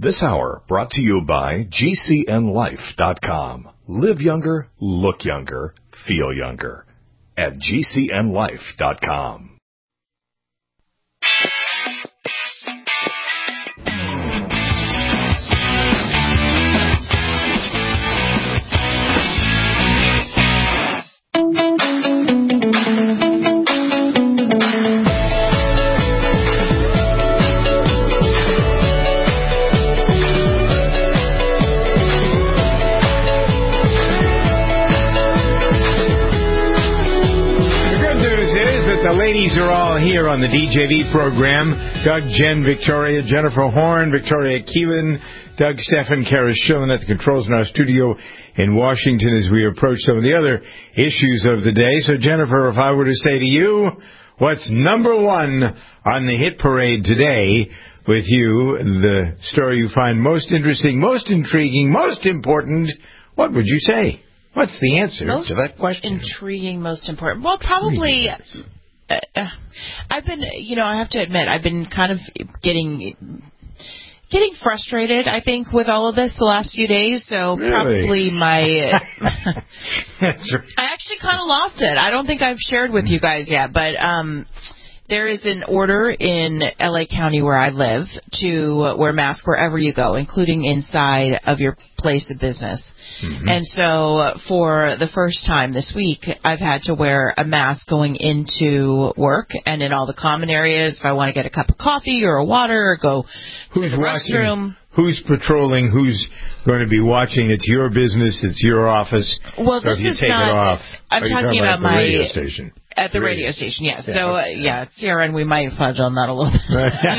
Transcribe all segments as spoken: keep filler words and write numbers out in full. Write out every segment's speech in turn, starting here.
This hour brought to you by G C N life dot com. Live younger, look younger, feel younger at G C N life dot com. The ladies are all here on the D J V program. Doug, Jen, Victoria, Jennifer Horn, Victoria Keelan, Doug, Stefan, Kara Schillen at the controls in our studio in Washington as we approach some of the other issues of the day. So, Jennifer, if I were to say to you, what's number one on the hit parade today with you, the story you find most interesting, most intriguing, most important, what would you say? What's the answer most to that question? Intriguing, most important. Well, probably... Uh, I've been, you know, I have to admit, I've been kind of getting getting frustrated, I think, with all of this the last few days. So really? probably my... That's right. I actually kind of lost it. I don't think I've shared with you guys yet, but um, there is an order in L A County where I live to wear masks wherever you go, including inside of your place of business. Mm-hmm. And so for the first time this week, I've had to wear a mask going into work and in all the common areas. If I want to get a cup of coffee or a water or go who's to the watching, restroom. Who's patrolling? Who's going to be watching? It's your business. It's your office. Well, so this if you is take not. It off, I'm talking, talking about, about my the radio station. At the radio, radio station, yes. Yeah, so, uh, yeah, C R N, we might fudge on that a little bit.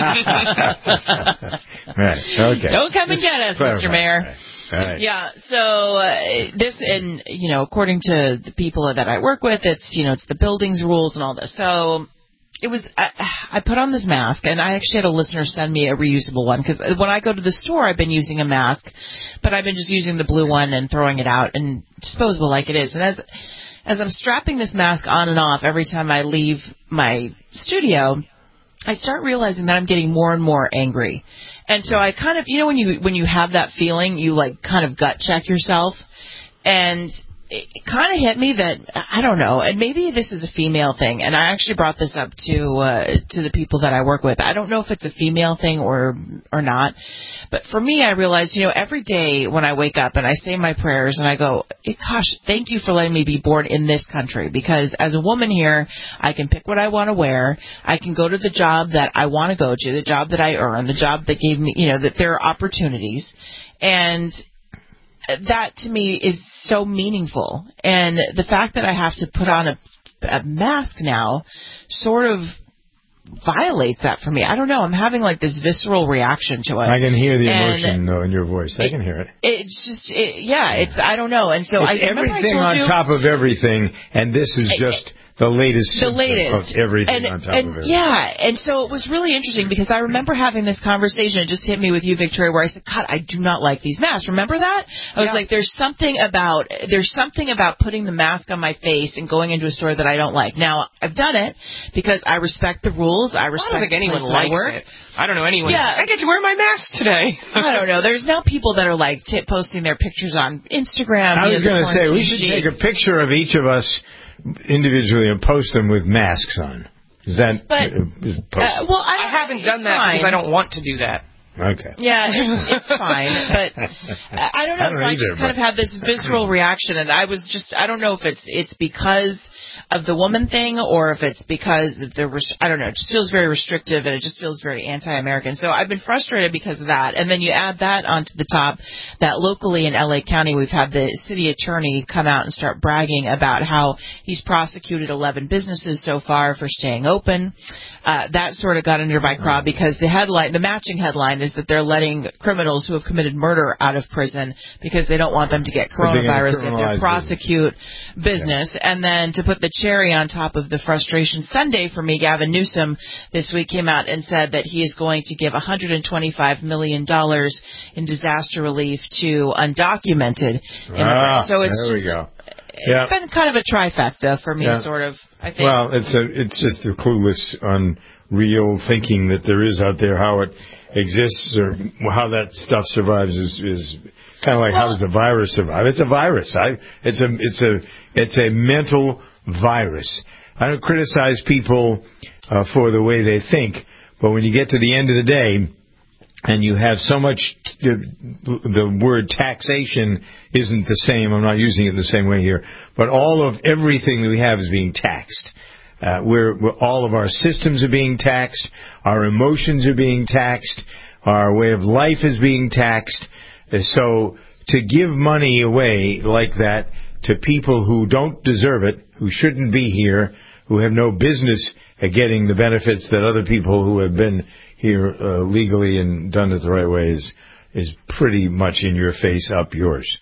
Right, okay. Don't come Just and get us, clarify. Mister Mayor. Right. Right. Yeah, so uh, this, and, you know, according to the people that I work with, it's, you know, it's the building's rules and all this. So it was, I, I put on this mask, and I actually had a listener send me a reusable one, because when I go to the store, I've been using a mask, but I've been just using the blue one and throwing it out and disposable like it is. And as as I'm strapping this mask on and off every time I leave my studio, I start realizing that I'm getting more and more angry. And so I kind of, you know, when you when you have that feeling, you like kind of gut check yourself. And it, it kind of hit me that, I don't know, and maybe this is a female thing. And I actually brought this up to uh, to the people that I work with. I don't know if it's a female thing or or not. But for me, I realized, you know, every day when I wake up and I say my prayers and I go, gosh, thank you for letting me be born in this country. Because as a woman here, I can pick what I want to wear. I can go to the job that I want to go to, the job that I earn, the job that gave me, you know, that there are opportunities. And that to me is so meaningful. And the fact that I have to put on a, a mask now sort of violates that for me. I don't know. I'm having like this visceral reaction to it. I can hear the and emotion though in your voice. I it, can hear it. It's just, it, yeah, it's, I don't know. And so it's I remember everything I told on you, top of everything, and this is just it, the latest, the latest of everything and, on top and, of everything. Yeah, and so it was really interesting because I remember having this conversation. It just hit me with you, Victoria, where I said, God, I do not like these masks. Remember that? I was yeah. like, there's something about there's something about putting the mask on my face and going into a store that I don't like. Now, I've done it because I respect the rules. I respect I don't think anyone likes it. I don't know anyone. Yeah. I get to wear my mask today. I don't know. There's now people that are like t- posting their pictures on Instagram. I was going to say, we should sheet. take a picture of each of us individually and post them with masks on. Is that but, is uh, well, I, I haven't done that fine. because I don't want to do that. Okay. Yeah, it's, it's fine, but I don't know. I don't so either, I just kind of had this visceral reaction, and I was just, I don't know if it's it's because of the woman thing or if it's because of the, I don't know, it just feels very restrictive and it just feels very anti-American. So I've been frustrated because of that. And then you add that onto the top that locally in L A County, we've had the city attorney come out and start bragging about how he's prosecuted eleven businesses so far for staying open. Uh, that sort of got under my craw because the headline, the matching headline is that they're letting criminals who have committed murder out of prison because they don't want them to get coronavirus. They have to prosecute business. Yeah. And then to put the cherry on top of the frustration Sunday for me, Gavin Newsom this week came out and said that he is going to give one hundred twenty-five million dollars in disaster relief to undocumented immigrants. Ah, so it's there just, we go. It's yeah. been kind of a trifecta for me, yeah. sort of. I think. Well, it's a, it's just the clueless on real thinking that there is out there, how it exists or how that stuff survives is, is kind of like, how does the virus survive? It's a virus. I, it's a, it's a, it's a mental virus. I don't criticize people uh, for the way they think, but when you get to the end of the day, and you have so much, the word taxation isn't the same. I'm not using it the same way here. But all of everything that we have is being taxed. Uh, we're, we're, all of our systems are being taxed. Our emotions are being taxed. Our way of life is being taxed. Uh, so to give money away like that to people who don't deserve it, who shouldn't be here, who have no business at getting the benefits that other people who have been here uh, legally and done it the right way is, is pretty much in your face, up yours.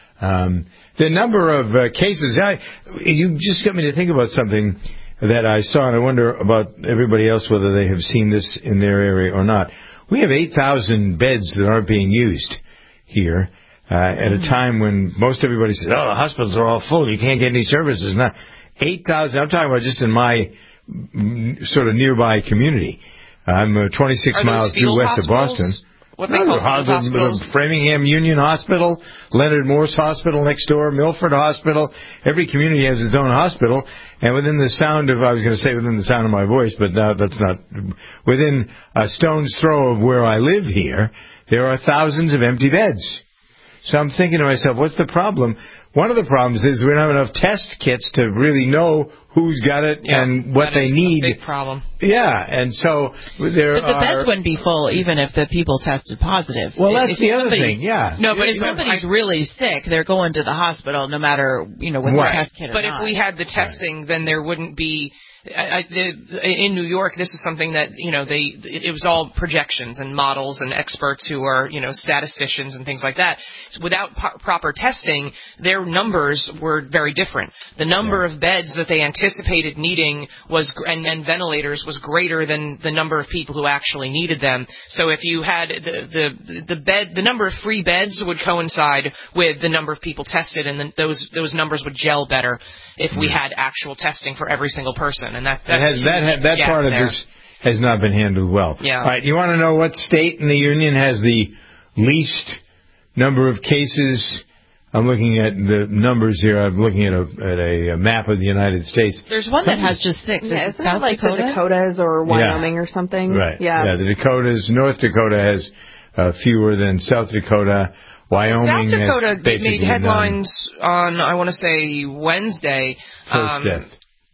Um, the number of uh, cases, I, you just got me to think about something that I saw, and I wonder about everybody else, whether they have seen this in their area or not. We have eight thousand beds that aren't being used here uh, at a time when most everybody says, oh, the hospitals are all full, you can't get any services. Not eight thousand, I'm talking about just in my sort of nearby community. I'm uh, twenty-six miles due west of Boston. What they call field hospitals? Framingham Union Hospital, Leonard Morse Hospital next door, Milford Hospital. Every community has its own hospital. And within the sound of, I was going to say within the sound of my voice, but no, that's not, within a stone's throw of where I live here, there are thousands of empty beds. So I'm thinking to myself, what's the problem? One of the problems is we don't have enough test kits to really know who's got it yeah, and what that they is need. A big problem. Yeah, and so there but the are... beds wouldn't be full even if the people tested positive. Well, that's if the other thing, yeah. No, but if Yeah, somebody's I, really sick, they're going to the hospital no matter, you know, with right. the test kit or But not. if we had the testing, right. then there wouldn't be... I, I, the, in New York, this is something that, you know, they it, it was all projections and models and experts who are, you know, statisticians and things like that. Without po- proper testing, their numbers were very different. The number yeah. of beds that they anticipated needing was and, and ventilators was greater than the number of people who actually needed them. So if you had the the the bed, the number of free beds would coincide with the number of people tested, and then those those numbers would gel better if we had actual testing for every single person. And that, that's has, that, has, that part of there. this has not been handled well. Yeah. All right, you want to know what state in the Union has the least number of cases? I'm looking at the numbers here. I'm looking at a, at a map of the United States. There's one that has just six. Yeah, is isn't South it like Dakota? the Dakotas or Wyoming yeah. or something? Right. Yeah. Yeah, the Dakotas. North Dakota has uh, fewer than South Dakota. Wyoming South Dakota has basically made headlines none. on, I want to say, Wednesday. First um, death.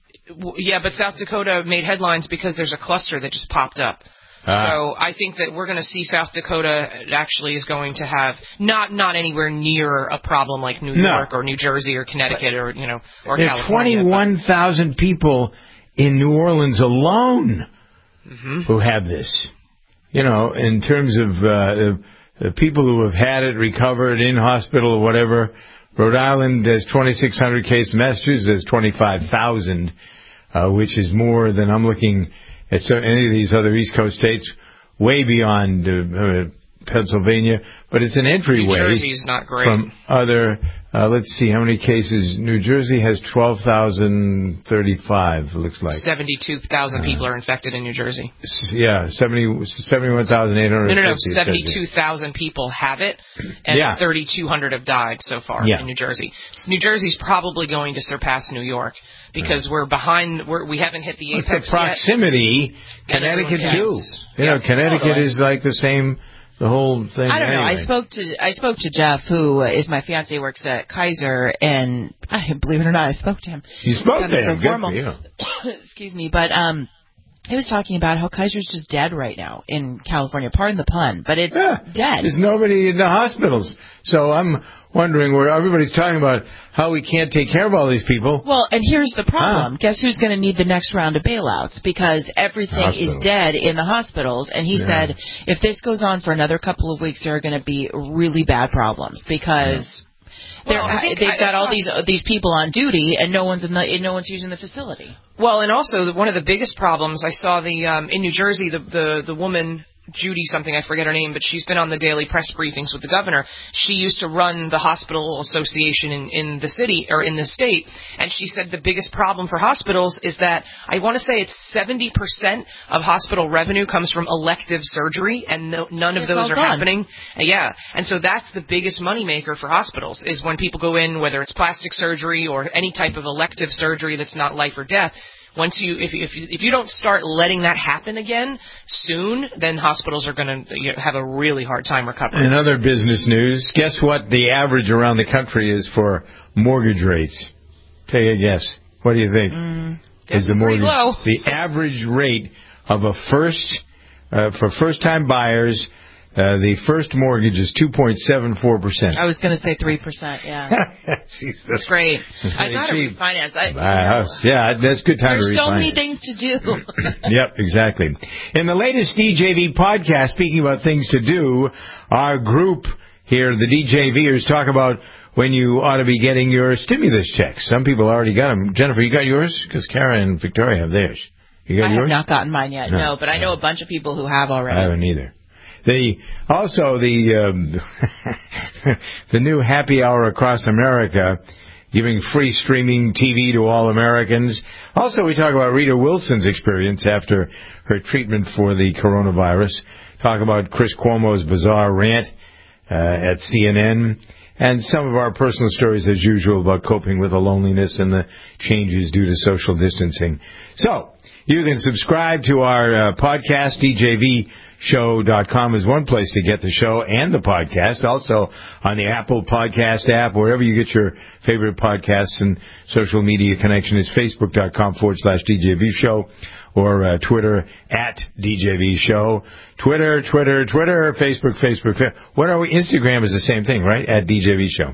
W- yeah, but South Dakota made headlines because there's a cluster that just popped up. Ah. So I think that we're going to see South Dakota actually is going to have not not anywhere near a problem like New York no. or New Jersey or Connecticut or you know or there California. There are twenty-one thousand people in New Orleans alone mm-hmm. who have this. You know, in terms of uh, the people who have had it, recovered, in hospital or whatever. Rhode Island has twenty-six hundred cases. Massachusetts has twenty-five thousand, uh, which is more than I'm looking at so any of these other East Coast states, way beyond uh, uh, Pennsylvania. But it's an entryway New Jersey's not great. from other. Uh, let's see how many cases. New Jersey has twelve thousand thirty-five. It looks like seventy-two thousand uh, people are infected in New Jersey. Yeah, seventy, seventy-one thousand eight hundred. No, no, no. seventy-two thousand people have it, and yeah. thirty-two hundred have died so far yeah. in New Jersey. So New Jersey's probably going to surpass New York because right. we're behind. We're, we haven't hit the apex the proximity, yet. Connecticut too. You yeah, know, Connecticut totally. is like the same. The whole thing. I don't anyway. know. I spoke to I spoke to Jeff, who is my fiance, works at Kaiser, and I, believe it or not, I spoke to him. You spoke to him. So formal. Good for you. Excuse me, but um, he was talking about how Kaiser's just dead right now in California. Pardon the pun, but it's yeah, dead. There's nobody in the hospitals. So I'm wondering where everybody's talking about how we can't take care of all these people. Well, and here's the problem. Huh? Guess who's going to need the next round of bailouts? Because everything Hospital. is dead in the hospitals. And he yeah. said if this goes on for another couple of weeks, there are going to be really bad problems because yeah. well, they've I, got I all these these people on duty and no one's in the no one's using the facility. Well, and also one of the biggest problems I saw the um, in New Jersey, the, the the woman Judy something, I forget her name, but she's been on the daily press briefings with the governor. She used to run the hospital association in, in the city, or in the state, and she said the biggest problem for hospitals is that, I want to say it's seventy percent of hospital revenue comes from elective surgery, and no, none of it's those are gone. happening. Uh, yeah, and so that's the biggest moneymaker for hospitals, is when people go in, whether it's plastic surgery or any type of elective surgery that's not life or death. Once you, if, if you, if you don't start letting that happen again soon, then hospitals are going to have a really hard time recovering. In other business news, guess what the average around the country is for mortgage rates? Take a guess. What do you think? Mm, is the pretty mortgage low. The average rate of a first uh, for first-time buyers? Uh, the first mortgage is two point seven four percent. I was going to say three percent, yeah. Jeez, that's great. That's I got to refinance. I, uh, yeah, that's a good time There's to refinance. so many things to do. Yep, exactly. In the latest D J V podcast, speaking about things to do, our group here, the D J Vers, talk about when you ought to be getting your stimulus checks. Some people already got them. Jennifer, you got yours? Because Kara and Victoria have theirs. You got I yours? have not gotten mine yet, no, no but I know a bunch of people who have already. I haven't either. The also the um, the new happy hour across America, giving free streaming T V to all Americans. Also, we talk about Rita Wilson's experience after her treatment for the coronavirus. Talk about Chris Cuomo's bizarre rant uh, at C N N, and some of our personal stories as usual about coping with the loneliness and the changes due to social distancing. So you can subscribe to our uh, podcast, D J V show dot com is one place to get the show and the podcast. Also on the Apple Podcast app, wherever you get your favorite podcasts, and social media connection is facebook.com forward slash DJV show, or uh, Twitter at D J V show. Twitter, Twitter, Twitter, Facebook, Facebook. What are we? Instagram is the same thing, right? At D J V show.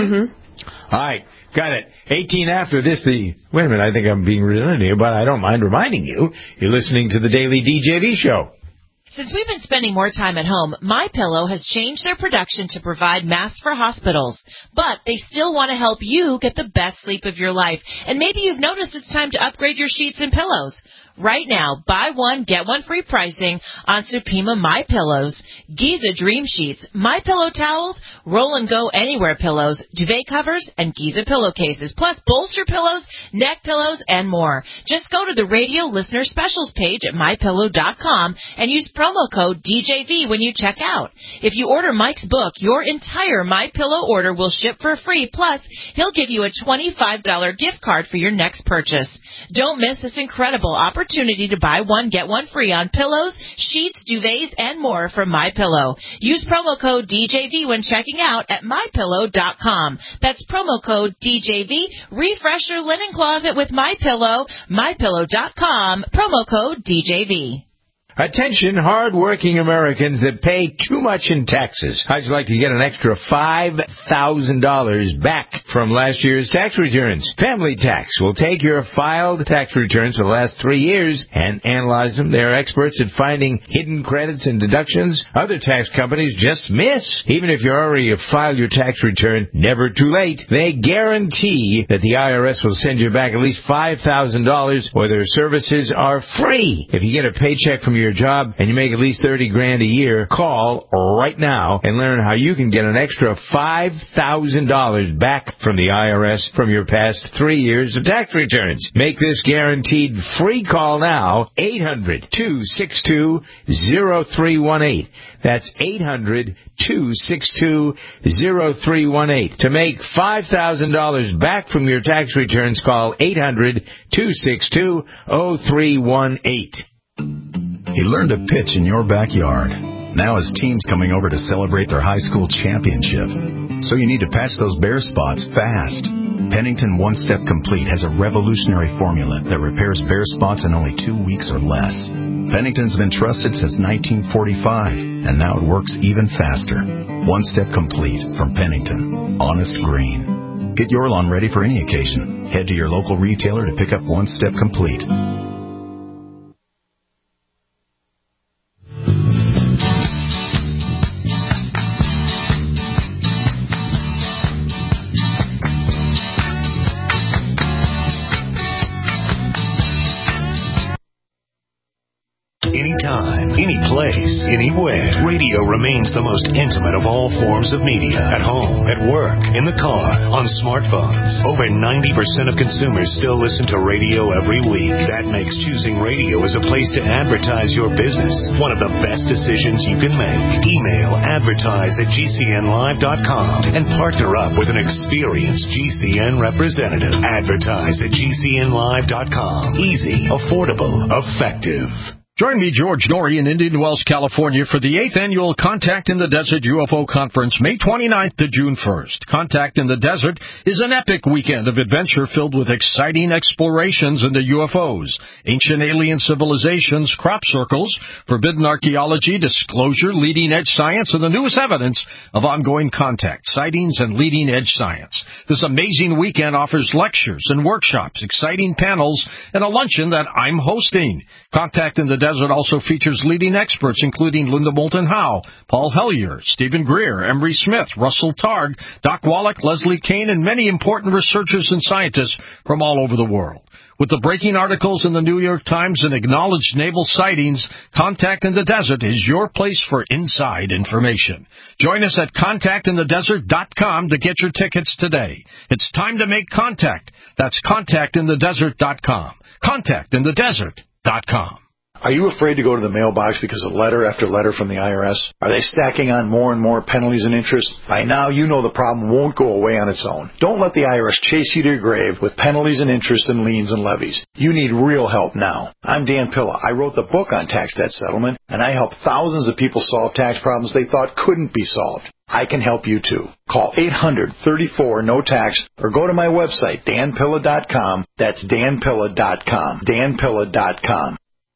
Mm-hmm. All right. Got it. eighteen after this, the... Wait a minute, I think I'm being redundant here, but I don't mind reminding you. You're listening to the Daily D J V show. Since we've been spending more time at home, MyPillow has changed their production to provide masks for hospitals. But they still want to help you get the best sleep of your life. And maybe you've noticed it's time to upgrade your sheets and pillows. Right now, buy one, get one free pricing on Supima My Pillows, Giza Dream Sheets, My Pillow towels, Roll and Go Anywhere pillows, duvet covers, and Giza pillowcases, plus bolster pillows, neck pillows, and more. Just go to the radio listener specials page at my pillow dot com and use promo code D J V when you check out. If you order Mike's book, your entire My Pillow order will ship for free, plus he'll give you a twenty-five dollars gift card for your next purchase. Don't miss this incredible opportunity to buy one, get one free on pillows, sheets, duvets, and more from MyPillow. Use promo code D J V when checking out at my pillow dot com. That's promo code D J V. Refresh your linen closet with MyPillow. my pillow dot com. Promo code D J V. Attention, hard-working Americans that pay too much in taxes. How'd you like to get an extra five thousand dollars back from last year's tax returns? Family Tax will take your filed tax returns for the last three years and analyze them. They're experts at finding hidden credits and deductions other tax companies just miss. Even if you already have filed your tax return, never too late. They guarantee that the I R S will send you back at least five thousand dollars, or their services are free. If you get a paycheck from your your job and you make at least thirty grand a year, call right now and learn how you can get an extra five thousand dollars back from the I R S from your past three years of tax returns. Make this guaranteed free call now, eight hundred, two six two, zero three one eight. That's eight hundred, two six two, zero three one eight. To make five thousand dollars back from your tax returns, call eight hundred, two six two, zero three one eight. He learned to pitch in your backyard. Now his team's coming over to celebrate their high school championship. So you need to patch those bare spots fast. Pennington One Step Complete has a revolutionary formula that repairs bare spots in only two weeks or less. Pennington's been trusted since nineteen forty-five, and now it works even faster. One Step Complete from Pennington. Honest green. Get your lawn ready for any occasion. Head to your local retailer to pick up One Step Complete. Anytime, any place. place, anywhere. Radio remains the most intimate of all forms of media. At home, at work, in the car, on smartphones. Over ninety percent of consumers still listen to radio every week. That makes choosing radio as a place to advertise your business one of the best decisions you can make. Email advertise at G C N live dot com and partner up with an experienced G C N representative. Advertise at G C N live dot com. Easy, affordable, effective. Join me, George Norrie, in Indian Wells, California, for the eighth Annual Contact in the Desert U F O Conference, May twenty-ninth to June first. Contact in the Desert is an epic weekend of adventure filled with exciting explorations into U F Os, ancient alien civilizations, crop circles, forbidden archaeology, disclosure, leading-edge science, and the newest evidence of ongoing contact, sightings, and leading-edge science. This amazing weekend offers lectures and workshops, exciting panels, and a luncheon that I'm hosting. Contact in the Desert also features leading experts, including Linda Moulton Howe, Paul Hellyer, Stephen Greer, Emery Smith, Russell Targ, Doc Wallach, Leslie Kane, and many important researchers and scientists from all over the world. With the breaking articles in the New York Times and acknowledged naval sightings, Contact in the Desert is your place for inside information. Join us at contact in the desert dot com to get your tickets today. It's time to make contact. That's contact in the desert dot com. contact in the desert dot com. Are you afraid to go to the mailbox because of letter after letter from the I R S? Are they stacking on more and more penalties and interest? By now, you know the problem won't go away on its own. Don't let the I R S chase you to your grave with penalties and interest and liens and levies. You need real help now. I'm Dan Pilla. I wrote the book on tax debt settlement, and I help thousands of people solve tax problems they thought couldn't be solved. I can help you too. Call eight hundred, thirty-four, no tax or go to my website, dan pilla dot com. That's dan pilla dot com. dan pilla dot com.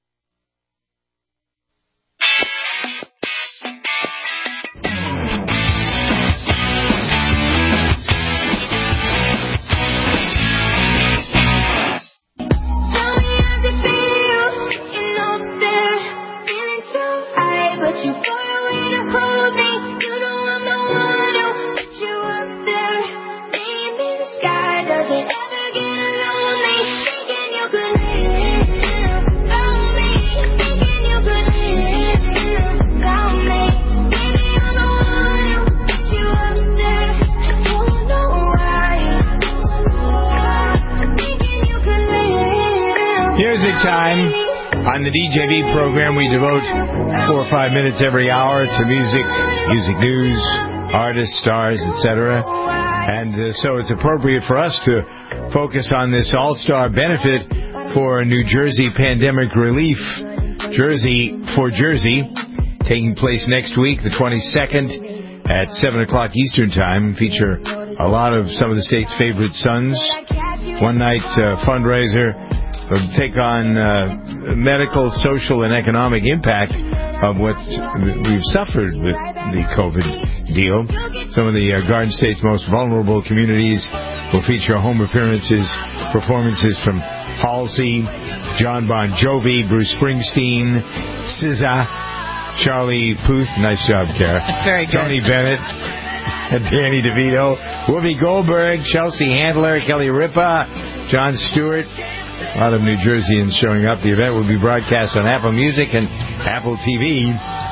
Time on the D J V program. We devote four or five minutes every hour to music, music news, artists, stars, et cetera. And uh, so it's appropriate for us to focus on this all-star benefit for New Jersey pandemic relief. Jersey for Jersey, taking place next week, the twenty-second at seven o'clock Eastern Time. Feature a lot of some of the state's favorite sons. One night uh, fundraiser. Take on uh, medical, social, and economic impact of what we've suffered with the COVID deal. Some of the uh, Garden State's most vulnerable communities will feature home appearances, performances from Halsey, John Bon Jovi, Bruce Springsteen, S Z A, Charlie Puth, nice job, Kara. Very good. Tony Bennett, Danny DeVito, Whoopi Goldberg, Chelsea Handler, Kelly Ripa, Jon Stewart. A lot of New Jerseyans showing up. The event will be broadcast on Apple Music and Apple T V.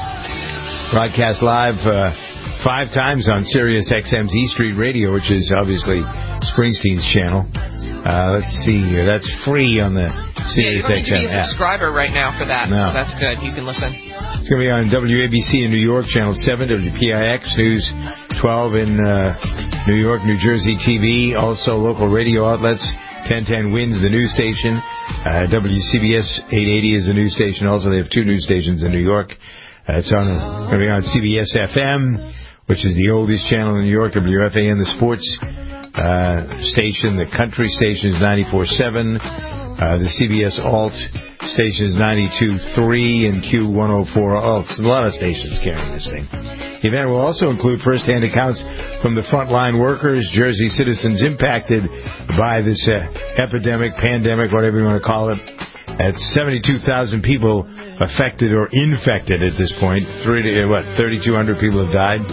Broadcast live uh, five times on Sirius X M's E Street Radio, which is obviously Springsteen's channel. Uh, let's see here. That's free on the Sirius yeah, X M you don't need to be a app. subscriber right now for that, no. So that's good. You can listen. It's going to be on W A B C in New York, Channel seven, W P I X News twelve in uh, New York, New Jersey T V. Also local radio outlets. ten ten Wins, the news station. Uh, W C B S eight eighty is the news station. Also, they have two news stations in New York. Uh, it's on going to be on C B S F M, which is the oldest channel in New York. W F A N, the sports uh, station. The country station is ninety-four point seven. Uh, the C B S Alt station is ninety-two point three and Q one oh four Alt. A lot of stations carrying this thing. The event will also include first-hand accounts from the frontline workers, Jersey citizens impacted by this uh, epidemic, pandemic, whatever you want to call it. At seventy-two thousand people affected or infected at this point. Three, what, thirty-two hundred people have died?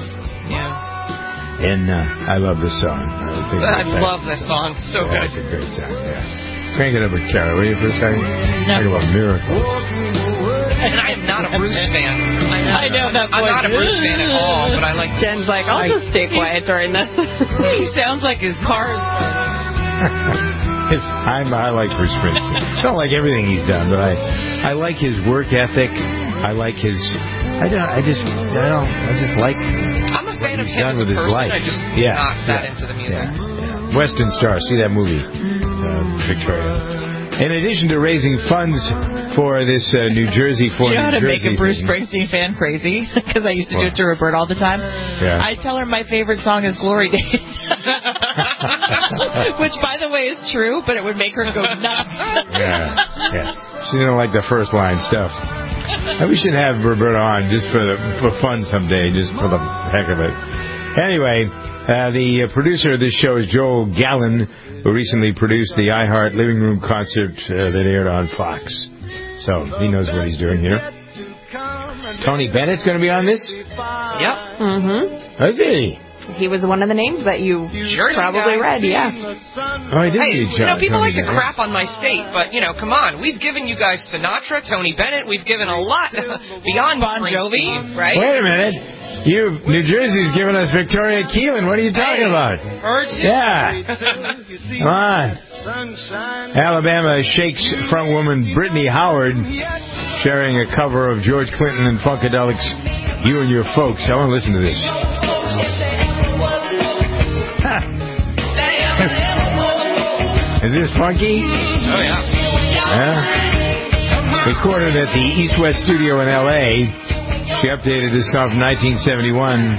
Yeah. And uh, I love this song. I, think I love this song. So yeah, good. It's a great song, yeah. Crank it up with Kara, will you, for a second? No. Talk about miracles. And I am not a Bruce fan. I'm not, I know that I'm voice. not a Bruce fan at all, but I like... Jen's like, I'll just stay quiet during this. He sounds like his car is... It's, I'm, I like Bruce Springsteen. I don't like everything he's done, but I, I like his work ethic. I like his. I don't. I just. I don't. I just like. I'm a fan of him as a person. Life. I just yeah, not that yeah, into the music. Yeah, yeah. Western Star. See that movie, uh, Victoria. In addition to raising funds for this uh, New Jersey for You know how to New make Jersey a Bruce thing. Springsteen fan crazy? Because I used to do it to Roberta all the time. Yeah. I tell her my favorite song is Glory Days. Which, by the way, is true, but it would make her go nuts. Yeah, yeah. She didn't like the first line stuff. We should have Roberta on just for the, for fun someday, just for the heck of it. Anyway, uh, the uh, producer of this show is Joel Gallen, who recently produced the iHeart Living Room concert uh, that aired on Fox. So he knows what he's doing here. Tony Bennett's going to be on this? Yep. Mm-hmm. Is he? He was one of the names that you Jersey probably guy. read, yeah. Oh, he did. Hey, see you know, people Tony like to Bennett. crap on my state, but, you know, come on. We've given you guys Sinatra, Tony Bennett. We've given a lot beyond Bon Jovi, Springsteen, right? Wait a minute. You, New Jersey's given us Victoria Keelan. What are you talking Hey, about? heard you. Yeah. Come on. Alabama shakes frontwoman Brittany Howard sharing a cover of George Clinton and Funkadelics' You and Your Folks. I want to listen to this. Is this funky? Oh, yeah. Yeah. Recorded at the East West Studio in L A She updated this song from nineteen seventy-one.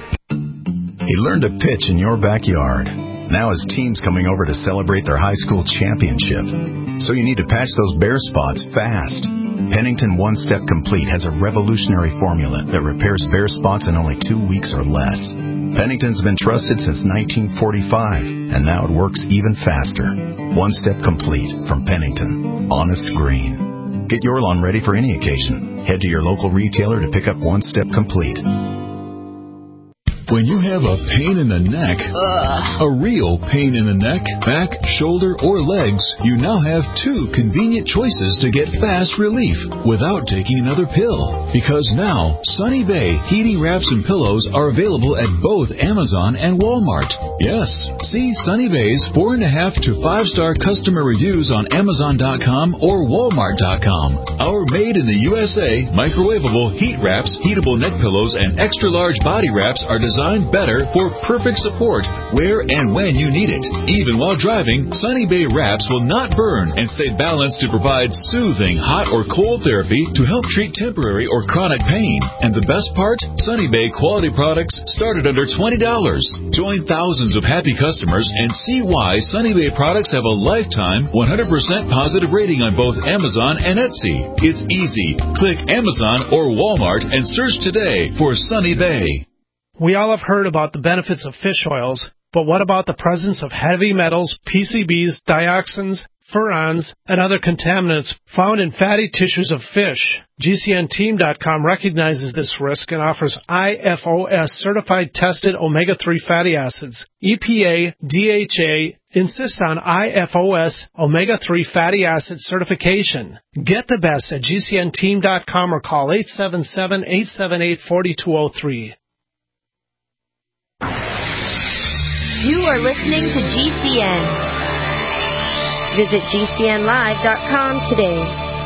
He learned to pitch in your backyard. Now his team's coming over to celebrate their high school championship. So you need to patch those bare spots fast. Pennington One Step Complete has a revolutionary formula that repairs bare spots in only two weeks or less. Pennington's been trusted since nineteen forty-five, and now it works even faster. One Step Complete from Pennington. Honest green. Get your lawn ready for any occasion. Head to your local retailer to pick up One Step Complete. When you have a pain in the neck, Ugh. a real pain in the neck, back, shoulder, or legs, you now have two convenient choices to get fast relief without taking another pill. Because now, Sunny Bay heating wraps and pillows are available at both Amazon and Walmart. Yes, see Sunny Bay's four and a half to five star customer reviews on Amazon dot com or Walmart dot com. Our made in the U S A microwavable heat wraps, heatable neck pillows, and extra large body wraps are designed Designed better for perfect support where and when you need it. Even while driving, Sunny Bay wraps will not burn and stay balanced to provide soothing hot or cold therapy to help treat temporary or chronic pain. And the best part? Sunny Bay quality products start at under twenty dollars. Join thousands of happy customers and see why Sunny Bay products have a lifetime one hundred percent positive rating on both Amazon and Etsy. It's easy. Click Amazon or Walmart and search today for Sunny Bay. We all have heard about the benefits of fish oils, but what about the presence of heavy metals, P C Bs, dioxins, furans, and other contaminants found in fatty tissues of fish? G C N team dot com recognizes this risk and offers I F O S certified tested omega three fatty acids. E P A, D H A insist on I F O S omega three fatty acid certification. Get the best at G C N team dot com or call eight seven seven, eight seven eight, four two zero three. You are listening to G C N. Visit G C N live dot com today.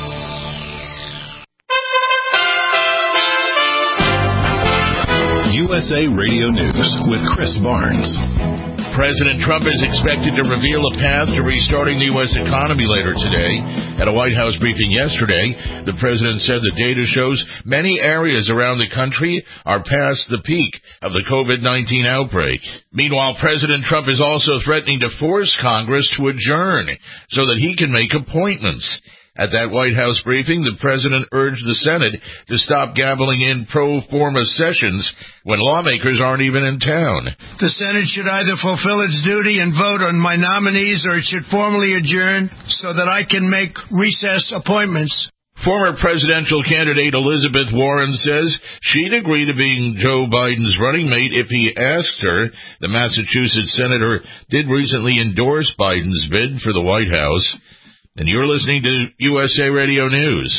U S A Radio News with Chris Barnes. President Trump is expected to reveal a path to restarting the U S economy later today. At a White House briefing yesterday, the president said the data shows many areas around the country are past the peak of the COVID nineteen outbreak. Meanwhile, President Trump is also threatening to force Congress to adjourn so that he can make appointments. At that White House briefing, the president urged the Senate to stop gaveling in pro forma sessions when lawmakers aren't even in town. The Senate should either fulfill its duty and vote on my nominees, or it should formally adjourn so that I can make recess appointments. Former presidential candidate Elizabeth Warren says she'd agree to being Joe Biden's running mate if he asked her. The Massachusetts senator did recently endorse Biden's bid for the White House. And you're listening to U S A Radio News.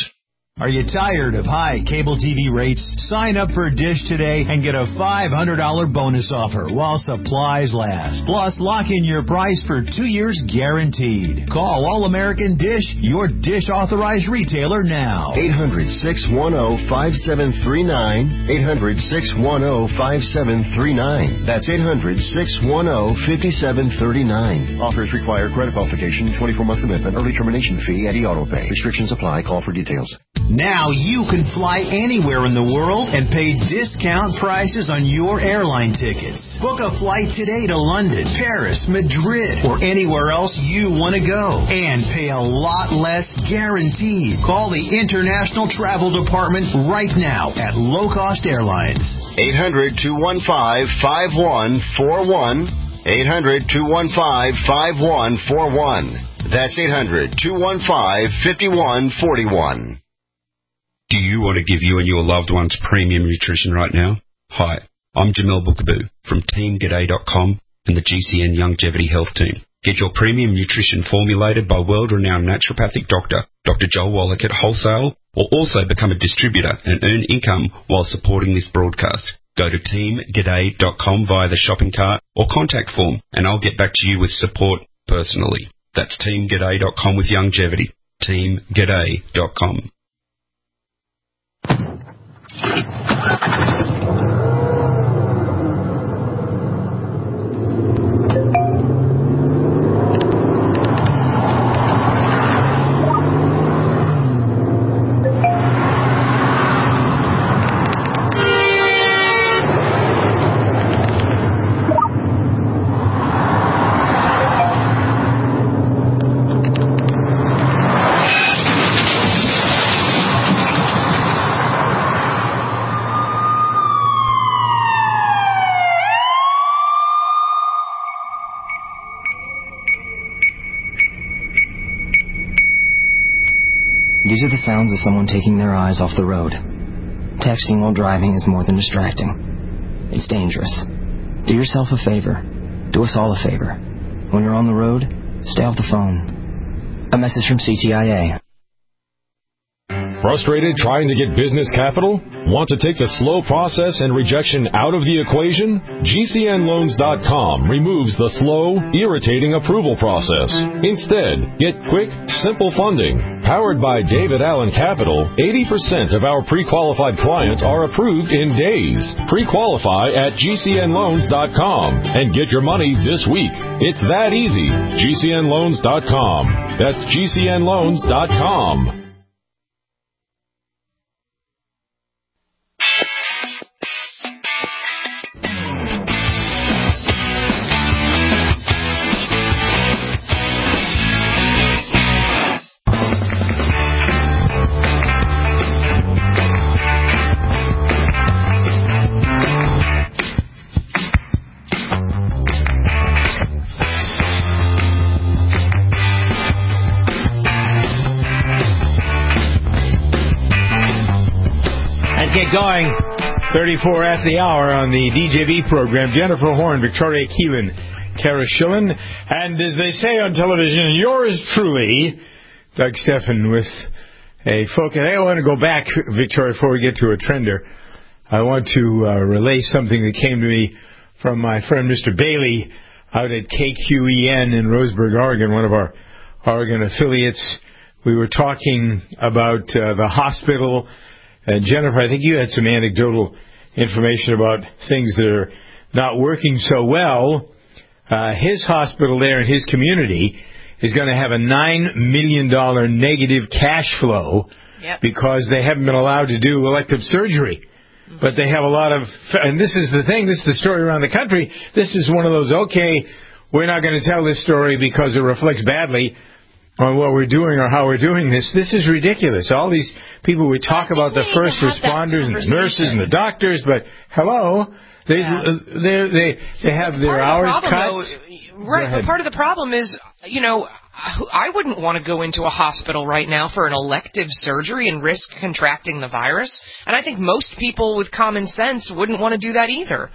Are you tired of high cable T V rates? Sign up for Dish today and get a five hundred dollars bonus offer while supplies last. Plus, lock in your price for two years guaranteed. Call All-American Dish, your Dish authorized retailer now. eight hundred, six one zero, five seven three nine. eight hundred, six one zero, five seven three nine. That's eight hundred, six one zero, five seven three nine. Offers require credit qualification, twenty-four month commitment, early termination fee, and e-auto pay. Restrictions apply. Call for details. Now you can fly anywhere in the world and pay discount prices on your airline tickets. Book a flight today to London, Paris, Madrid, or anywhere else you want to go. And pay a lot less guaranteed. Call the International Travel Department right now at Low Cost Airlines. eight hundred, two one five, five one four one. eight hundred, two one five, five one four one. That's eight hundred, two one five, five one four one. Do you want to give you and your loved ones premium nutrition right now? Hi, I'm Jamel Bookaboo from Team G'day dot com and the G C N Longevity Health Team. Get your premium nutrition formulated by world-renowned naturopathic doctor, Doctor Joel Wallach at wholesale, or also become a distributor and earn income while supporting this broadcast. Go to Team G'day dot com via the shopping cart or contact form, and I'll get back to you with support personally. That's Team G'day dot com with longevity. Team G'day dot com. These are the sounds of someone taking their eyes off the road. Texting while driving is more than distracting. It's dangerous. Do yourself a favor. Do us all a favor. When you're on the road, stay off the phone. A message from C T I A. Frustrated trying to get business capital? Want to take the slow process and rejection out of the equation? G C N loans dot com removes the slow, irritating approval process. Instead, get quick, simple funding. Powered by David Allen Capital, eighty percent of our pre-qualified clients are approved in days. Pre-qualify at G C N loans dot com and get your money this week. It's that easy. G C N loans dot com. That's G C N loans dot com. Going thirty-four at the hour on the D J V program. Jennifer Horn, Victoria Keelan, Kara Schillen, and as they say on television, yours truly, Doug Steffen, with a focus. I want to go back, Victoria, before we get to a trender. I want to uh, relay something that came to me from my friend Mister Bailey out at K Q E N in Roseburg, Oregon, one of our Oregon affiliates. We were talking about uh, the hospital. And Jennifer, I think you had some anecdotal information about things that are not working so well. Uh, his hospital there in his community is going to have a nine million dollars negative cash flow yep. because they haven't been allowed to do elective surgery. Mm-hmm. But they have a lot of, and this is the thing, this is the story around the country. This is one of those, okay, we're not going to tell this story because it reflects badly on what we're doing or how we're doing this. This is ridiculous. All these people, we talk about the first responders and the nurses and the doctors, but hello, they yeah. they they they have their hours cut. Though, right, but part of the problem is, you know, I wouldn't want to go into a hospital right now for an elective surgery and risk contracting the virus, and I think most people with common sense wouldn't want to do that either.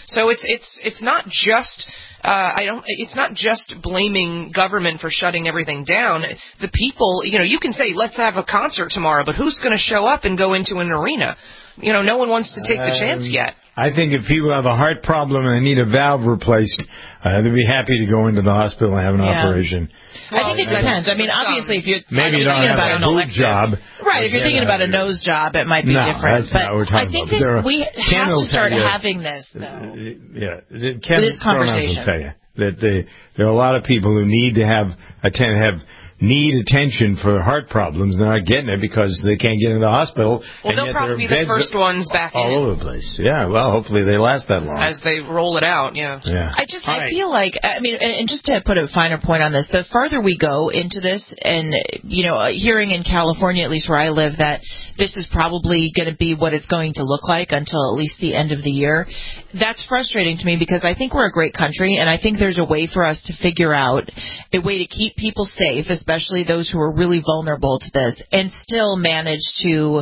So it's it's it's not just uh, I don't it's not just blaming government for shutting everything down. The people, you know, you can say let's have a concert tomorrow, but who's going to show up and go into an arena? You know, no one wants to take the um, chance yet. I think if people have a heart problem and they need a valve replaced, uh, they'd be happy to go into the hospital and have an yeah. operation. Well, I think it depends. I mean, obviously, if you're maybe you don't thinking have about a boob job, right? If you're thinking about a nose job, it might be no, different. That's not what we're but I talking think this, about. we have to start you, having this, though. Yeah, Ken, this conversation. Will tell you that they, there are a lot of people who need to have attend have. need attention for heart problems. They're not getting it because they can't get into the hospital. Well, they'll probably be the first ones back all in. All over the place. Yeah, well, hopefully they last that long. As they roll it out, yeah. yeah. I just, all I right. feel like, I mean, and just to put a finer point on this, the farther we go into this, and, you know, hearing in California, at least where I live, that this is probably going to be what it's going to look like until at least the end of the year, that's frustrating to me because I think we're a great country, and I think there's a way for us to figure out a way to keep people safe, especially those who are really vulnerable to this, and still manage to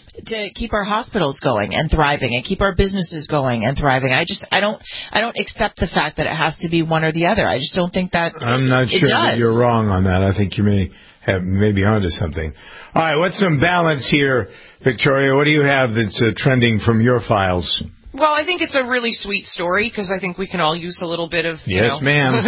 to keep our hospitals going and thriving and keep our businesses going and thriving. I just I don't I don't accept the fact that it has to be one or the other. I just don't think that I'm not it, sure it does. that you're wrong on that. I think you may have maybe onto something. All right, what's some balance here, Victoria? What do you have that's uh, trending from your files? Well, I think it's a really sweet story because I think we can all use a little bit of, you yes, know. ma'am.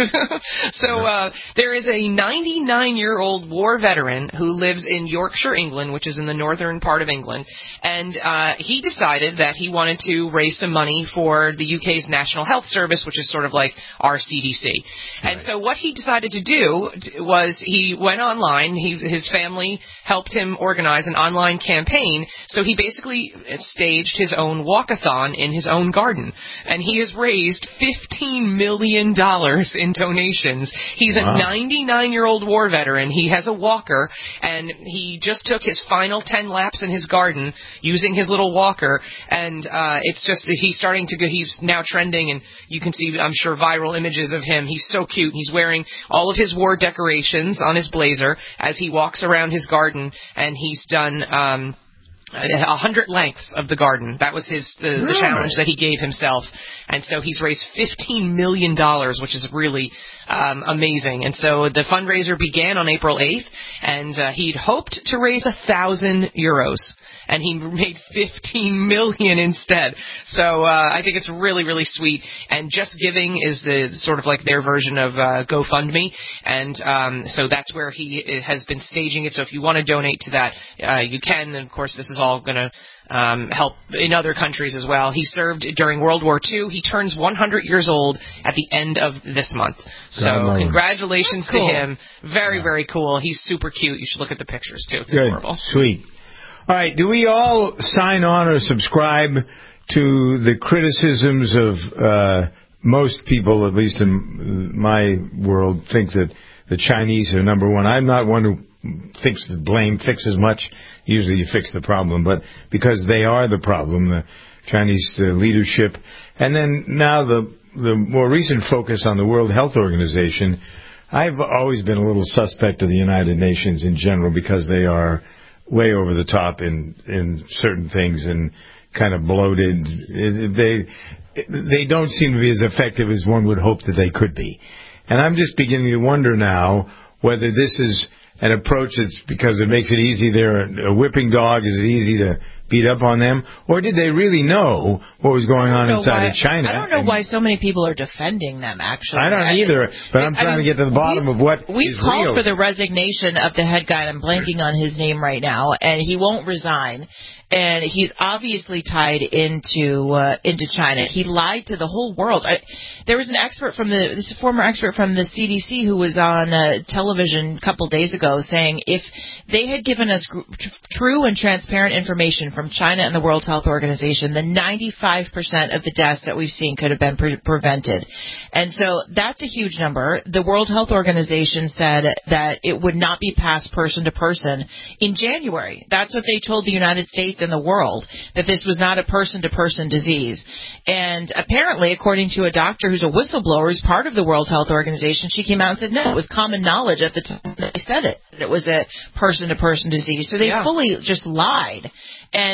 so uh, there is a ninety-nine-year-old war veteran who lives in Yorkshire, England, which is in the northern part of England, and uh, he decided that he wanted to raise some money for the U K's National Health Service, which is sort of like our C D C. Right. And so what he decided to do was he went online. He, his family helped him organize an online campaign, so he basically staged his own walkathon in his own garden, and he has raised fifteen million dollars in donations. He's wow. a ninety-nine-year-old war veteran. He has a walker, and he just took his final ten laps in his garden using his little walker, and uh, it's just he's starting to go. He's now trending, and you can see, I'm sure, viral images of him. He's so cute. He's wearing all of his war decorations on his blazer as he walks around his garden, and he's done um a hundred lengths of the garden. That was his the, the challenge that he gave himself, and so he's raised fifteen million dollars, which is really um, amazing. And so the fundraiser began on April eighth, and uh, he'd hoped to raise a thousand euros. And he made fifteen million instead. So uh, I think it's really, really sweet. And Just Giving is the sort of like their version of uh, GoFundMe, and um, so that's where he has been staging it. So if you want to donate to that, uh, you can. And of course, this is all going to um, help in other countries as well. He served during World War Two. He turns one hundred years old at the end of this month. So God congratulations cool. to him. Very, yeah. very cool. He's super cute. You should look at the pictures too. It's Good. adorable. Sweet. All right, do we all sign on or subscribe to the criticisms of uh, most people, at least in my world, think that the Chinese are number one? I'm not one who thinks the blame fixes much. Usually you fix the problem, but because they are the problem, the Chinese uh, leadership. And then now the, the more recent focus on the World Health Organization, I've always been a little suspect of the United Nations in general because they are way over the top in in certain things and kind of bloated. They they don't seem to be as effective as one would hope that they could be. And I'm just beginning to wonder now whether this is an approach that's because it makes it easy. They're a whipping dog. Is it easy to beat up on them? Or did they really know what was going on inside why, of China? I don't know why so many people are defending them, actually. I don't either, but I'm trying I mean, to get to the bottom of what We've is called real. for the resignation of the head guy, and I'm blanking on his name right now, and he won't resign. And he's obviously tied into uh, into China. He lied to the whole world. I, there was an expert from the this former expert from the C D C who was on uh, television a couple days ago saying if they had given us gr- true and transparent information from China and the World Health Organization, then ninety-five percent of the deaths that we've seen could have been pre- prevented. And so that's a huge number. The World Health Organization said that it would not be passed person to person in January. That's what they told the United States in the world, that this was not a person-to-person disease. And apparently, according to a doctor who's a whistleblower, who's part of the World Health Organization, she came out and said, no, it was common knowledge at the time they said it, that it was a person-to-person disease. So they yeah. fully just lied. And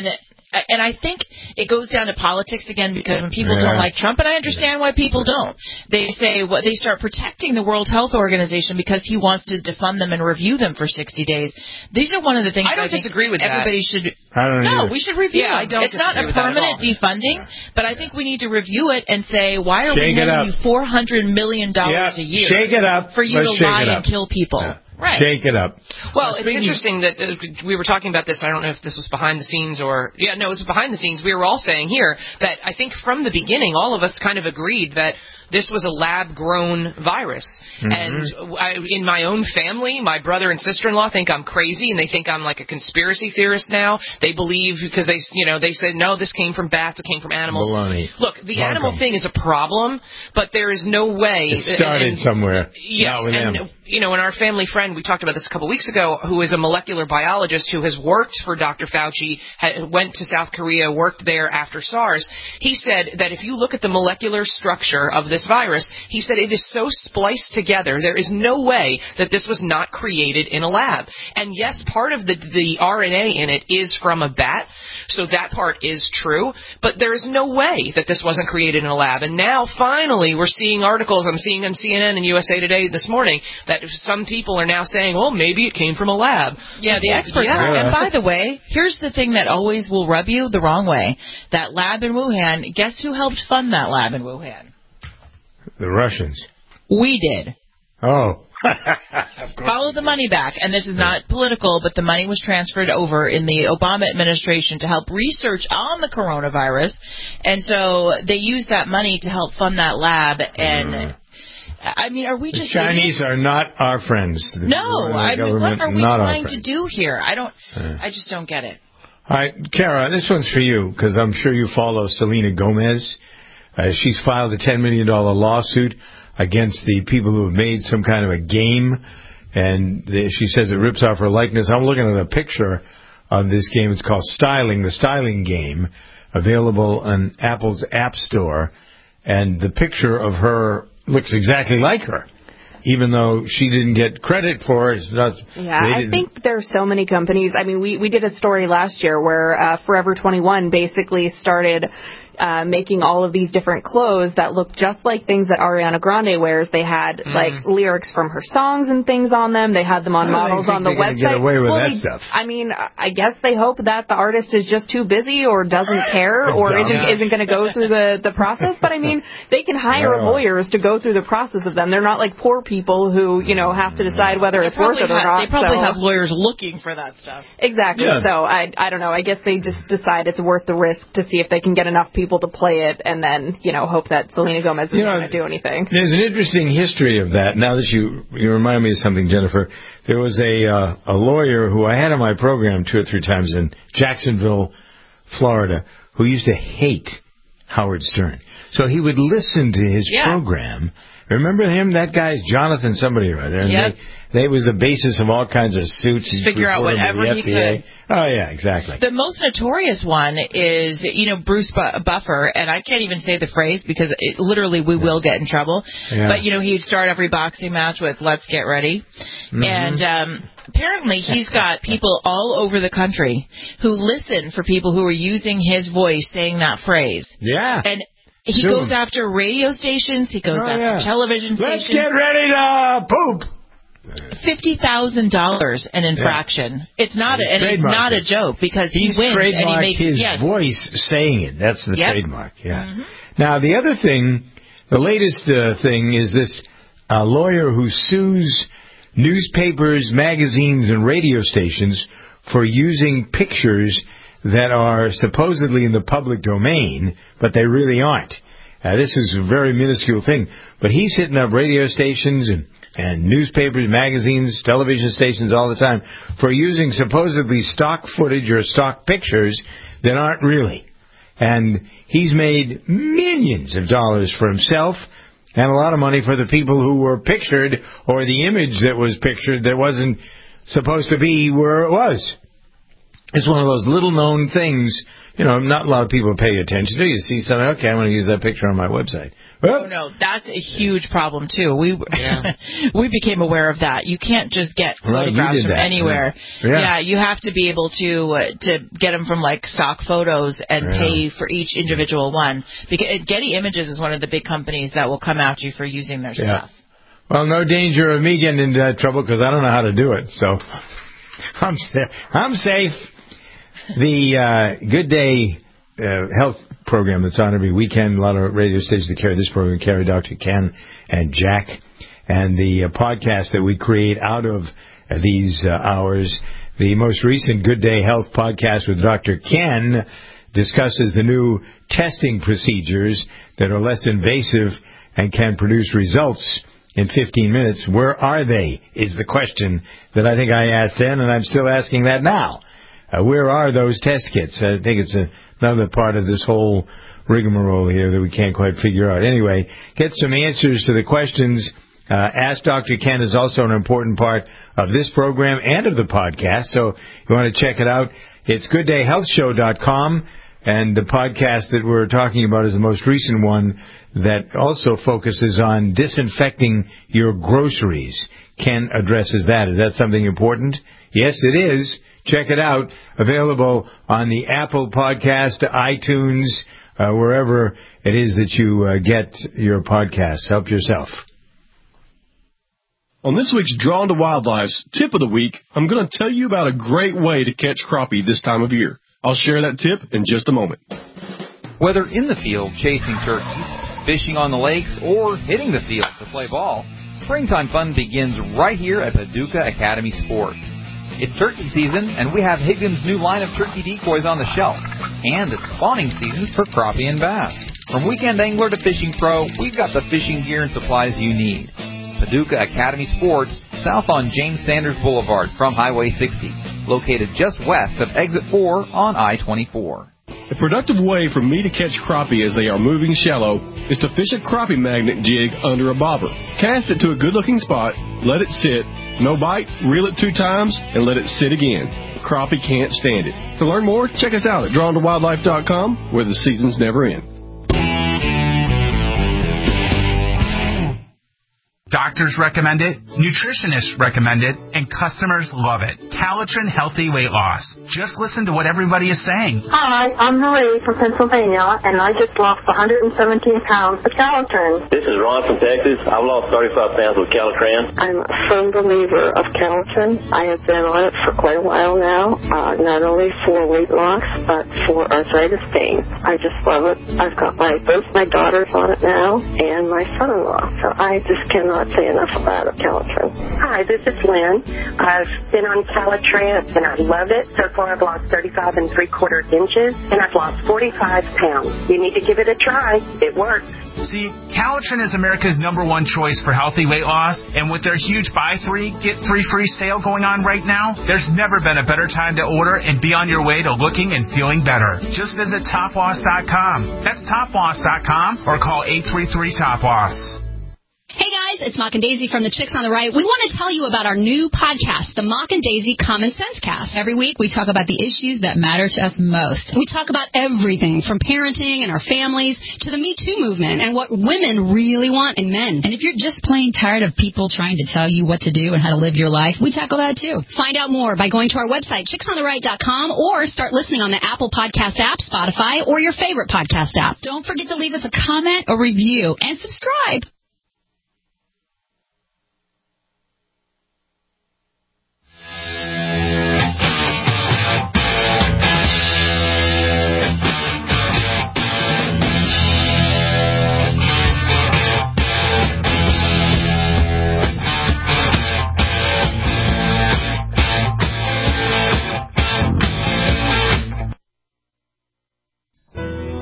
and I think it goes down to politics again, because when people yeah. don't like Trump, and I understand why people don't, they say what well, they start protecting the World Health Organization because he wants to defund them and review them for sixty days. These are one of the things I don't I think disagree with everybody that. should. I don't no, either. we should review yeah, them. I don't it's not a permanent defunding, but I think we need to review it and say, why are Shake we handing you four hundred million dollars yeah. a year Shake it up. for you Let's to lie and kill people? Yeah. Right. Shake it up. Well, it's interesting that uh, we were talking about this. I don't know if this was behind the scenes or... Yeah, no, it was behind the scenes. We were all saying here that I think from the beginning, all of us kind of agreed that this was a lab-grown virus. Mm-hmm. And I, in my own family, my brother and sister-in-law think I'm crazy, and they think I'm like a conspiracy theorist now. They believe, because they, you know, they said, no, this came from bats, it came from animals. Baloney. Look, the Welcome. animal thing is a problem, but there is no way... It started and, somewhere. Yes, Not with and... them. You know, and our family friend, we talked about this a couple weeks ago, who is a molecular biologist who has worked for Doctor Fauci, had, went to South Korea, worked there after SARS. He said that if you look at the molecular structure of this virus, he said it is so spliced together, there is no way that this was not created in a lab. And yes, part of the, the R N A in it is from a bat, so that part is true, but there is no way that this wasn't created in a lab. And now, finally, we're seeing articles, I'm seeing on C N N and U S A Today this morning, that some people are now saying, well, maybe it came from a lab. Yeah, the experts yeah. are. And by the way, here's the thing that always will rub you the wrong way. That lab in Wuhan, guess who helped fund that lab in Wuhan? The Russians. We did. Oh. Follow the money back. And this is not political, but the money was transferred over in the Obama administration to help research on the coronavirus. And so they used that money to help fund that lab. And... Mm. I mean, are we just... The Chinese idiots? are not our friends. No, I mean, what are we not trying to do here? I don't... Uh. I just don't get it. All right, Kara, this one's for you, because I'm sure you follow Selena Gomez. Uh, she's filed a ten million dollars lawsuit against the people who have made some kind of a game, and the, she says it rips off her likeness. I'm looking at a picture of this game. It's called Styling, the Styling Game, available on Apple's App Store, and the picture of her looks exactly like her, even though she didn't get credit for it. It's not, yeah, I think there's so many companies. I mean, we, we did a story last year where uh, Forever twenty-one basically started uh, making all of these different clothes that look just like things that Ariana Grande wears. They had mm. like lyrics from her songs and things on them. They had them on models on the website. Get away with well, that they, stuff. I mean, I guess they hope that the artist is just too busy or doesn't care or isn't yeah. isn't going to go through the the process. But I mean, they can hire yeah. lawyers to go through the process of them. They're not like poor people who you know have to decide whether they it's worth it or have, not. They probably so. have lawyers looking for that stuff. Exactly. Yeah. So I I don't know. I guess they just decide it's worth the risk to see if they can get enough people to play it, and then you know hope that Selena Gomez isn't going to do anything. There's an interesting history of that. Now that you you remind me of something, Jennifer, there was a uh, a lawyer who I had on my program two or three times in Jacksonville, Florida, who used to hate Howard Stern. So he would listen to his yeah. program. Remember him? That guy's Jonathan somebody or other. And yep. they, they was the basis of all kinds of suits. Just figure out whatever he could. Oh, yeah, exactly. The most notorious one is, you know, Bruce Bu- Buffer, and I can't even say the phrase because it, literally we yeah. will get in trouble. Yeah. But, you know, he'd start every boxing match with, let's get ready. Mm-hmm. And um, apparently he's got people all over the country who listen for people who are using his voice saying that phrase. Yeah. And he Soon. goes after radio stations. He goes oh, after yeah. television Let's stations. Let's get ready to poop. Fifty thousand dollars an infraction. Yeah. It's not, a, and it's not a joke because He's he wins and he makes his yes. voice saying it. That's the yep. trademark. Yeah. Mm-hmm. Now the other thing, the latest uh, thing is this uh, lawyer who sues newspapers, magazines, and radio stations for using pictures that are supposedly in the public domain, but they really aren't. Uh, this is a very minuscule thing, but he's hitting up radio stations and, and newspapers, magazines, television stations all the time for using supposedly stock footage or stock pictures that aren't really. And he's made millions of dollars for himself and a lot of money for the people who were pictured or the image that was pictured that wasn't supposed to be where it was. It's one of those little-known things, you know, not a lot of people pay attention to. You see something, okay, I'm going to use that picture on my website. Oh, no, that's a huge problem, too. We yeah. we became aware of that. You can't just get right, photographs from that. anywhere. Yeah. Yeah. yeah, you have to be able to uh, to get them from, like, stock photos and yeah. pay for each individual one. Because Getty Images is one of the big companies that will come after you for using their yeah. stuff. Well, no danger of me getting into that trouble because I don't know how to do it. So I'm, I'm safe. The uh, Good Day uh, Health program that's on every weekend. A lot of radio stations that carry this program carry Doctor Ken and Jack. And the uh, podcast that we create out of uh, these uh, hours, the most recent Good Day Health podcast with Doctor Ken discusses the new testing procedures that are less invasive and can produce results in fifteen minutes. Where are they is the question that I think I asked then, and I'm still asking that now. Uh, where are those test kits? I think it's a, another part of this whole rigmarole here that we can't quite figure out. Anyway, get some answers to the questions. Uh, Ask Doctor Ken is also an important part of this program and of the podcast, so if you want to check it out, it's good day health show dot com, and the podcast that we're talking about is the most recent one that also focuses on disinfecting your groceries. Ken addresses that. Is that something important? Yes, it is. Check it out. Available on the Apple Podcast, iTunes, uh, wherever it is that you uh, get your podcasts. Help yourself. On this week's Drawn to Wildlife's Tip of the Week, I'm going to tell you about a great way to catch crappie this time of year. I'll share that tip in just a moment. Whether in the field chasing turkeys, fishing on the lakes, or hitting the field to play ball, springtime fun begins right here at Paducah Academy Sports. It's turkey season, and we have Higgins' new line of turkey decoys on the shelf. And it's spawning season for crappie and bass. From weekend angler to fishing pro, we've got the fishing gear and supplies you need. Paducah Academy Sports, south on James Sanders Boulevard from Highway sixty, located just west of Exit four on I twenty-four. A productive way for me to catch crappie as they are moving shallow is to fish a crappie magnet jig under a bobber. Cast it to a good-looking spot, let it sit, no bite, reel it two times, and let it sit again. Crappie can't stand it. To learn more, check us out at drawn to wildlife dot com, where the seasons never end. Doctors recommend it, nutritionists recommend it, and customers love it. Calitrin Healthy Weight Loss. Just listen to what everybody is saying. Hi, I'm Marie from Pennsylvania, and I just lost one hundred seventeen pounds with Calitrin. This is Ron from Texas. I've lost thirty-five pounds with Calitrin. I'm a firm believer of Calitrin. I have been on it for quite a while now, uh, not only for weight loss, but for arthritis pain. I just love it. I've got my both my daughters on it now, and my son-in-law, so I just cannot say enough about it, Calitrin. Hi, this is Lynn. I've been on Calitrin, and I love it. So far, I've lost thirty-five and three quarter inches, and I've lost forty-five pounds. You need to give it a try. It works. See, Calitrin is America's number one choice for healthy weight loss, and with their huge buy three, get three free sale going on right now, there's never been a better time to order and be on your way to looking and feeling better. Just visit top loss dot com. That's top loss dot com or call eight three three top loss. Hey guys, it's Mock and Daisy from the Chicks on the Right. We want to tell you about our new podcast, the Mock and Daisy Common Sense Cast. Every week we talk about the issues that matter to us most. We talk about everything from parenting and our families to the Me Too movement and what women really want in men. And if you're just plain tired of people trying to tell you what to do and how to live your life, we tackle that too. Find out more by going to our website, chicks on the right dot com, or start listening on the Apple Podcast app, Spotify, or your favorite podcast app. Don't forget to leave us a comment, a review, and subscribe.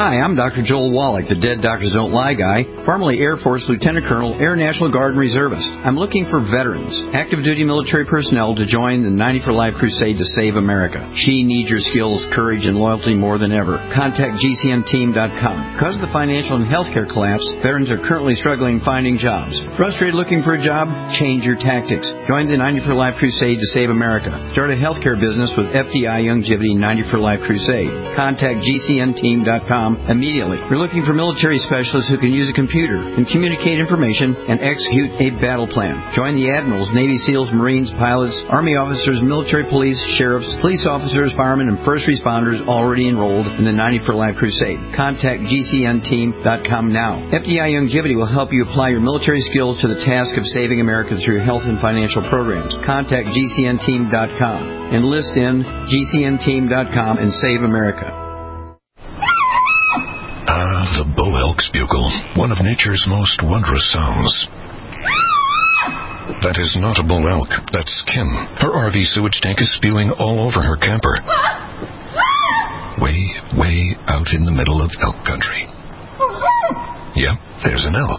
Hi, I'm Doctor Joel Wallach, the Dead Doctors Don't Lie guy, formerly Air Force Lieutenant Colonel, Air National Guard and Reservist. I'm looking for veterans, active duty military personnel to join the ninety for Life crusade to save America. She needs your skills, courage, and loyalty more than ever. Contact G C N team dot com. Because of the financial and healthcare collapse, veterans are currently struggling finding jobs. Frustrated looking for a job? Change your tactics. Join the ninety for Life crusade to save America. Start a healthcare business with F D I Youngevity ninety for Life crusade. Contact G C N team dot com immediately. We're looking for military specialists who can use a computer and communicate information and execute a battle plan. Join the admirals, Navy SEALs, Marines, pilots, Army officers, military police, sheriffs, police officers, firemen, and first responders already enrolled in the ninety for Life crusade. Contact G C N team dot com now. F D I Youngevity will help you apply your military skills to the task of saving America through health and financial programs. Contact G C N team dot com. Enlist in G C N team dot com and save America. Ah, the Bull Elk's bugle, one of nature's most wondrous sounds. That is not a bull elk, that's Kim. Her R V sewage tank is spewing all over her camper. Way, way out in the middle of elk country. Yep, there's an elk.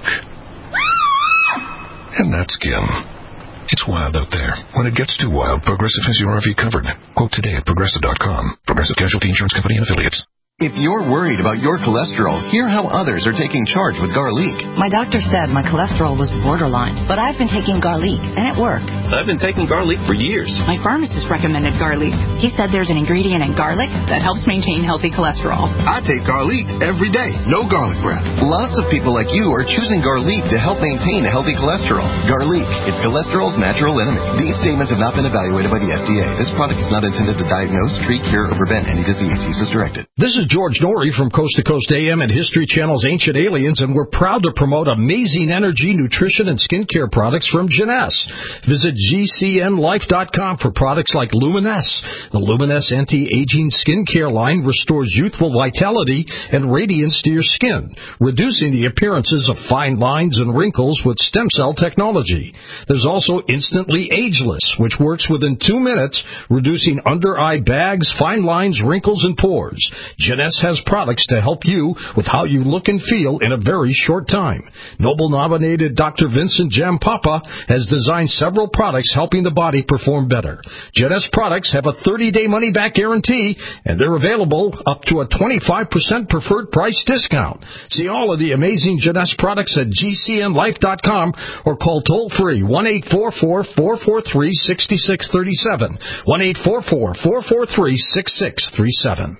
And that's Kim. It's wild out there. When it gets too wild, Progressive has your R V covered. Quote today at Progressive dot com. Progressive Casualty Insurance Company and Affiliates. If you're worried about your cholesterol, hear how others are taking charge with Garlic. My doctor said my cholesterol was borderline, but I've been taking Garlic, and it worked. I've been taking Garlic for years. My pharmacist recommended Garlic. He said there's an ingredient in garlic that helps maintain healthy cholesterol. I take Garlic every day. No garlic breath. Lots of people like you are choosing Garlic to help maintain a healthy cholesterol. Garlic, it's cholesterol's natural enemy. These statements have not been evaluated by the F D A. This product is not intended to diagnose, treat, cure, or prevent any disease. Use as directed. This is George Norrie from Coast to Coast A M and History Channel's Ancient Aliens, and we're proud to promote amazing energy, nutrition, and skincare products from Jeunesse. Visit G C N life dot com for products like Luminesse. The Luminesse anti-aging skincare line restores youthful vitality and radiance to your skin, reducing the appearances of fine lines and wrinkles with stem cell technology. There's also Instantly Ageless, which works within two minutes, reducing under-eye bags, fine lines, wrinkles, and pores. Jeunesse has products to help you with how you look and feel in a very short time. Nobel-nominated Doctor Vincent Jampapa has designed several products helping the body perform better. Jeunesse products have a thirty-day money-back guarantee, and they're available up to a twenty-five percent preferred price discount. See all of the amazing Jeunesse products at G C N life dot com or call toll-free one eight four four, four four three, six six three seven, one eight four four, four four three, six six three seven.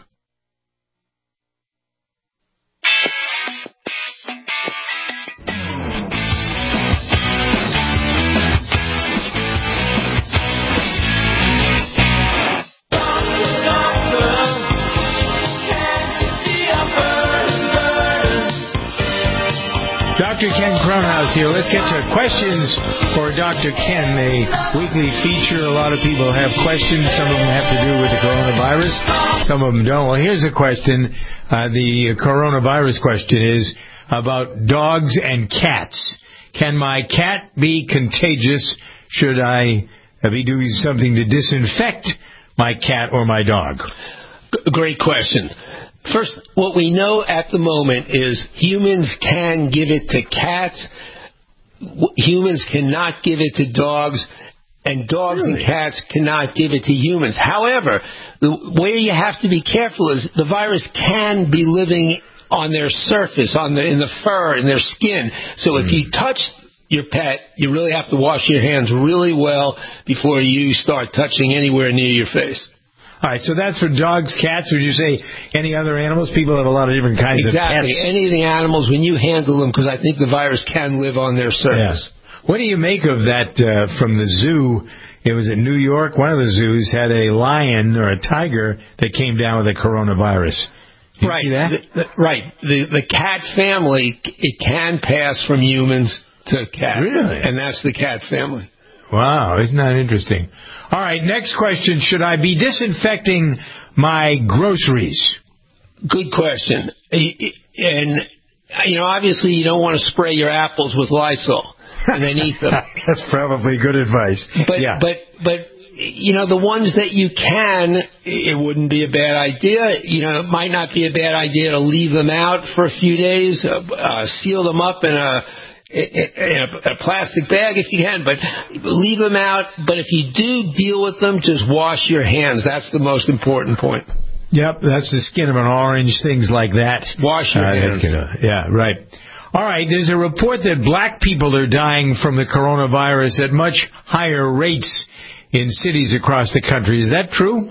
Doctor Ken Cronhaus here. Let's get to questions for Doctor Ken, a weekly feature. A lot of people have questions. Some of them have to do with the coronavirus. Some of them don't. Well, here's a question. Uh, the coronavirus question is about dogs and cats. Can my cat be contagious? Should I be doing something to disinfect my cat or my dog? Great question. First, what we know at the moment is humans can give it to cats. Humans cannot give it to dogs, and dogs really? and cats cannot give it to humans. However, the way you have to be careful is the virus can be living on their surface, on the, in the fur, in their skin. So if mm. you touch your pet, you really have to wash your hands really well before you start touching anywhere near your face. All right, so that's for dogs, cats. Would you say any other animals? People have a lot of different kinds exactly. of pets. Exactly. Any of the animals, when you handle them, because I think the virus can live on their surface. Yes. What do you make of that uh, from the zoo? It was in New York. One of the zoos had a lion or a tiger that came down with a coronavirus. Did right. you see that? The, the, right. The, the cat family, it can pass from humans to cat. Really? And that's the cat family. Wow, isn't that interesting? All right, next question. Should I be disinfecting my groceries? Good question. And, you know, obviously you don't want to spray your apples with Lysol and then eat them. That's probably good advice. But, yeah. but, but you know, the ones that you can, it wouldn't be a bad idea. You know, it might not be a bad idea to leave them out for a few days, uh, uh, seal them up in a, in a, a plastic bag if you can, but leave them out. But if you do deal with them, just wash your hands. That's the most important point. Yep, that's the skin of an orange, things like that. Wash your uh, hands. Can, uh, yeah, right. All right, there's a report that black people are dying from the coronavirus at much higher rates in cities across the country. Is that true?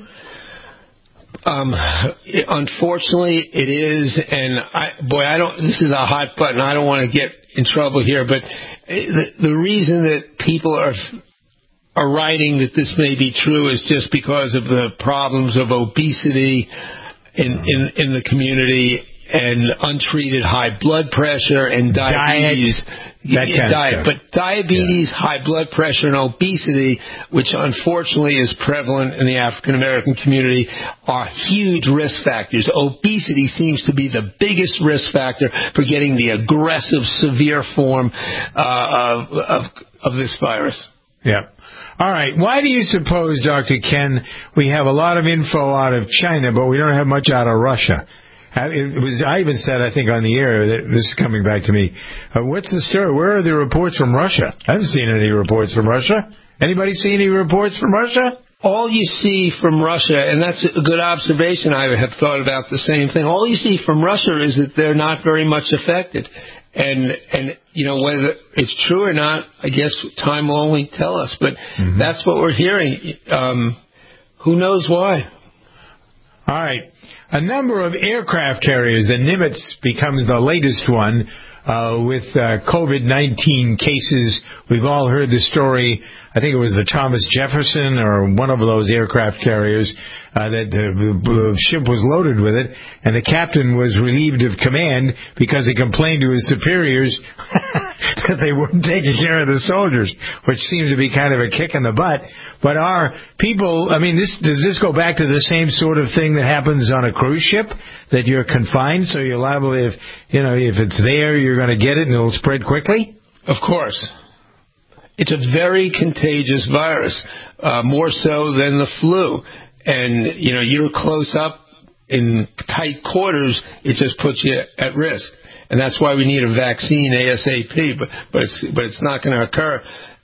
Um, unfortunately, it is, and I, boy, I don't. This is a hot button. I don't want to get in trouble here, but the, the reason that people are are writing that this may be true is just because of the problems of obesity in in, in the community and untreated high blood pressure and diabetes. Diet, that kind diet. of stuff. But diabetes, yeah. high blood pressure, and obesity, which unfortunately is prevalent in the African American community, are huge risk factors. Obesity seems to be the biggest risk factor for getting the aggressive, severe form uh, of, of of this virus. Yeah. All right. Why do you suppose, Doctor Ken, we have a lot of info out of China, but we don't have much out of Russia? It was, I even said, I think, on the air, that this is coming back to me. Uh, what's the story? Where are the reports from Russia? I haven't seen any reports from Russia. Anybody see any reports from Russia? All you see from Russia, and that's a good observation, I have thought about the same thing. All you see from Russia is that they're not very much affected. And, and you know, whether it's true or not, I guess time will only tell us. But mm-hmm. that's what we're hearing. Um, who knows why? All right. A number of aircraft carriers, the Nimitz becomes the latest one uh, with uh, COVID nineteen cases. We've all heard the story. I think it was the Thomas Jefferson or one of those aircraft carriers uh, that the, the ship was loaded with it, and the captain was relieved of command because he complained to his superiors that they weren't taking care of the soldiers, which seems to be kind of a kick in the butt. But are people, I mean, this does this go back to the same sort of thing that happens on a cruise ship, that you're confined, so you're liable, if, you know, if it's there, you're going to get it and it'll spread quickly? Of course. It's a very contagious virus, uh, more so than the flu. And, you know, you're close up in tight quarters, it just puts you at risk. And that's why we need a vaccine ASAP. But, but, it's, but it's not going to occur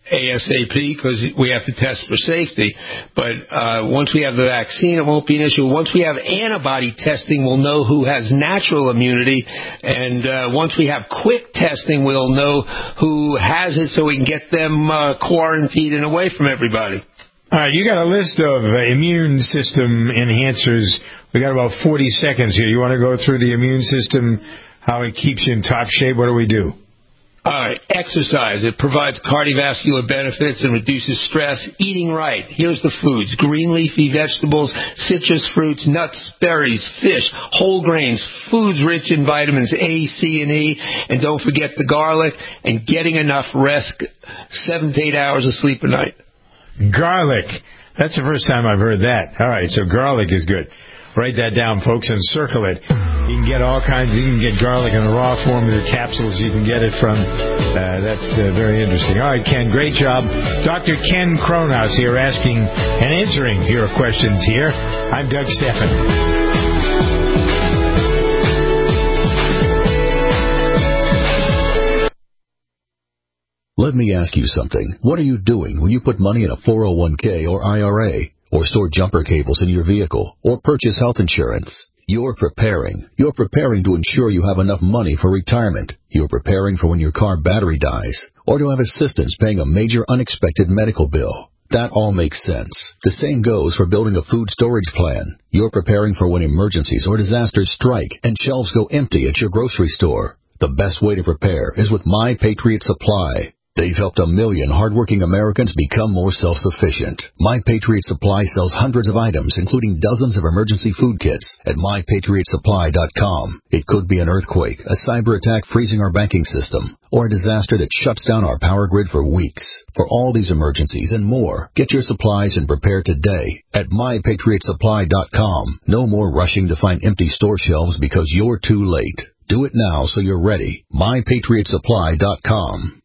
ASAP because we have to test for safety. But uh, once we have the vaccine, it won't be an issue. Once we have antibody testing, we'll know who has natural immunity. And uh, once we have quick testing, we'll know who has it so we can get them uh, quarantined and away from everybody. All right, you got a list of uh, immune system enhancers. We got about forty seconds here. You want to go through the immune system, how it keeps you in top shape? What do we do? All right, exercise. It provides cardiovascular benefits and reduces stress. Eating right. Here's the foods. Green leafy vegetables, citrus fruits, nuts, berries, fish, whole grains, foods rich in vitamins A, C, and E. And don't forget the garlic and getting enough rest, seven to eight hours of sleep a night. Garlic. That's the first time I've heard that. All right, so garlic is good. Write that down, folks, and circle it. You can get all kinds. You can get garlic in a raw form with your capsules. You can get it from. Uh, that's uh, very interesting. All right, Ken, great job. Doctor Ken Cronhaus here asking and answering your questions here. I'm Doug Stephan. Let me ask you something. What are you doing when you put money in a four oh one k or I R A? Or store jumper cables in your vehicle, or purchase health insurance? You're preparing. You're preparing to ensure you have enough money for retirement. You're preparing for when your car battery dies, or to have assistance paying a major unexpected medical bill. That all makes sense. The same goes for building a food storage plan. You're preparing for when emergencies or disasters strike and shelves go empty at your grocery store. The best way to prepare is with My Patriot Supply. They've helped a million hardworking Americans become more self-sufficient. My Patriot Supply sells hundreds of items, including dozens of emergency food kits at my patriot supply dot com. It could be an earthquake, a cyber attack freezing our banking system, or a disaster that shuts down our power grid for weeks. For all these emergencies and more, get your supplies and prepare today at my patriot supply dot com. No more rushing to find empty store shelves because you're too late. Do it now so you're ready. my patriot supply dot com.